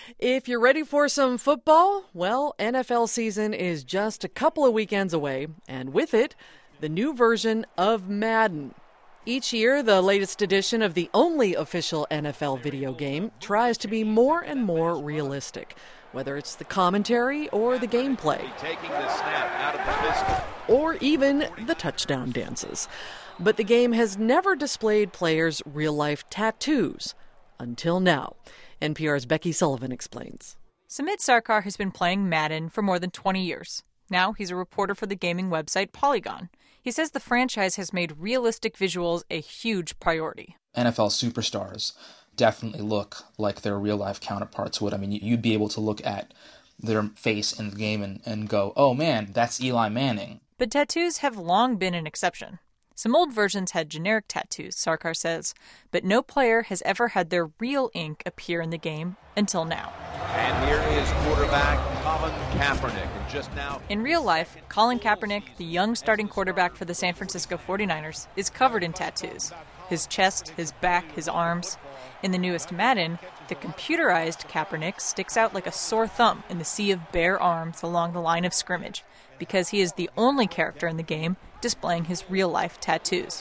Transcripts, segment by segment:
If you're ready for some football, well, NFL season is just a couple of weekends away, and with it, the new version of Madden. Each year, the latest edition of the only official NFL video game tries to be more and more realistic, whether it's the commentary or the gameplay, or even the touchdown dances. But the game has never displayed players' real-life tattoos, until now. NPR's Becky Sullivan explains. Sumit Sarkar has been playing Madden for more than 20 years. Now he's a reporter for the gaming website Polygon. He says the franchise has made realistic visuals a huge priority. NFL superstars definitely look like their real-life counterparts would. I mean, you'd be able to look at their face in the game and go, oh man, that's Eli Manning. But tattoos have long been an exception. Some old versions had generic tattoos, Sarkar says, but no player has ever had their real ink appear in the game until now. And here is quarterback Colin Kaepernick. And just now, in real life, Colin Kaepernick, the young starting quarterback for the San Francisco 49ers, is covered in tattoos. His chest, his back, his arms. In the newest Madden, the computerized Kaepernick sticks out like a sore thumb in the sea of bare arms along the line of scrimmage, because he is the only character in the game displaying his real-life tattoos.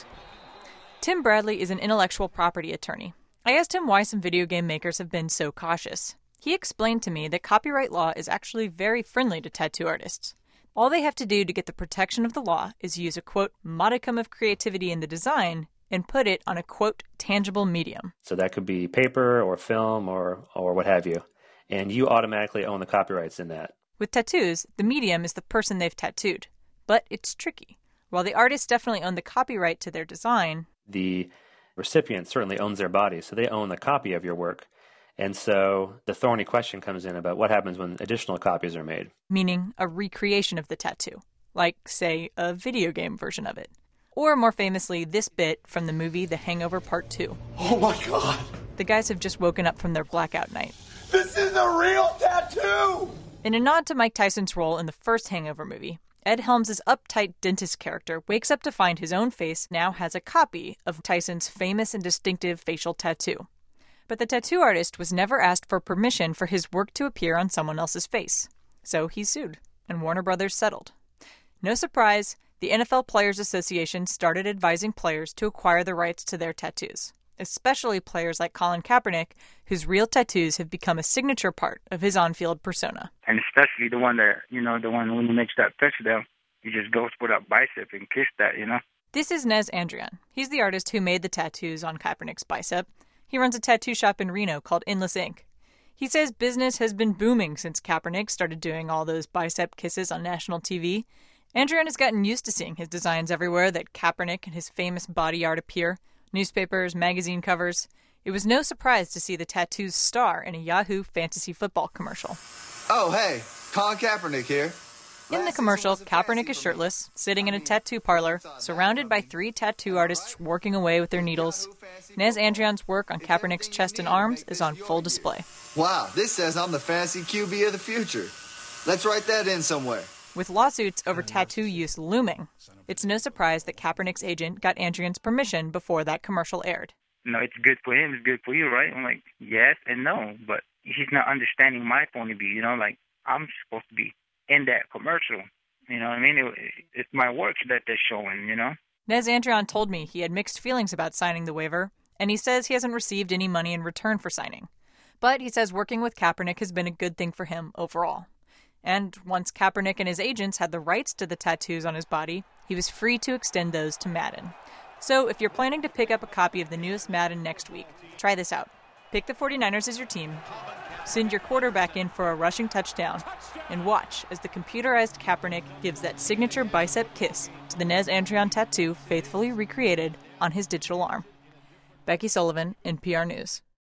Tim Bradley is an intellectual property attorney. I asked him why some video game makers have been so cautious. He explained to me that copyright law is actually very friendly to tattoo artists. All they have to do to get the protection of the law is use a, quote, modicum of creativity in the design and put it on a, quote, tangible medium. So that could be paper or film or what have you. And you automatically own the copyrights in that. With tattoos, the medium is the person they've tattooed. But it's tricky. While the artists definitely own the copyright to their design, the recipient certainly owns their body, so they own the copy of your work. And so the thorny question comes in about what happens when additional copies are made. Meaning a recreation of the tattoo, like, say, a video game version of it. Or, more famously, this bit from the movie The Hangover Part 2. Oh my God! The guys have just woken up from their blackout night. This is a real tattoo! In a nod to Mike Tyson's role in the first Hangover movie, Ed Helms' uptight dentist character wakes up to find his own face now has a copy of Tyson's famous and distinctive facial tattoo. But the tattoo artist was never asked for permission for his work to appear on someone else's face. So he sued, and Warner Brothers settled. No surprise, the NFL Players Association started advising players to acquire the rights to their tattoos, especially players like Colin Kaepernick, whose real tattoos have become a signature part of his on-field persona. And especially the one that, the one when he makes that touchdown, he just goes for that bicep and kiss that, This is Nez Andrian. He's the artist who made the tattoos on Kaepernick's bicep. He runs a tattoo shop in Reno called Endless Ink. He says business has been booming since Kaepernick started doing all those bicep kisses on national TV. Andrian has gotten used to seeing his designs everywhere that Kaepernick and his famous body art appear. Newspapers, magazine covers. It was no surprise to see the tattoos star in a Yahoo fantasy football commercial. Oh, hey, Colin Kaepernick here. In the commercial, Kaepernick is shirtless, sitting in a tattoo parlor, surrounded by 3 tattoo artists working away with their needles. Nez Andrian's work on Kaepernick's chest and arms is on full display. Wow, this says I'm the fantasy QB of the future. Let's write that in somewhere. With lawsuits over tattoo use looming, it's no surprise that Kaepernick's agent got Andrian's permission before that commercial aired. It's good for him, it's good for you, right? I'm like, yes and no, but he's not understanding my point of view, I'm supposed to be in that commercial, what I mean? It's my work that they're showing, Nez Andrian told me he had mixed feelings about signing the waiver, and he says he hasn't received any money in return for signing. But he says working with Kaepernick has been a good thing for him overall. And once Kaepernick and his agents had the rights to the tattoos on his body, he was free to extend those to Madden. So if you're planning to pick up a copy of the newest Madden next week, try this out. Pick the 49ers as your team, send your quarterback in for a rushing touchdown, and watch as the computerized Kaepernick gives that signature bicep kiss to the Nez Andrian tattoo faithfully recreated on his digital arm. Becky Sullivan, NPR News.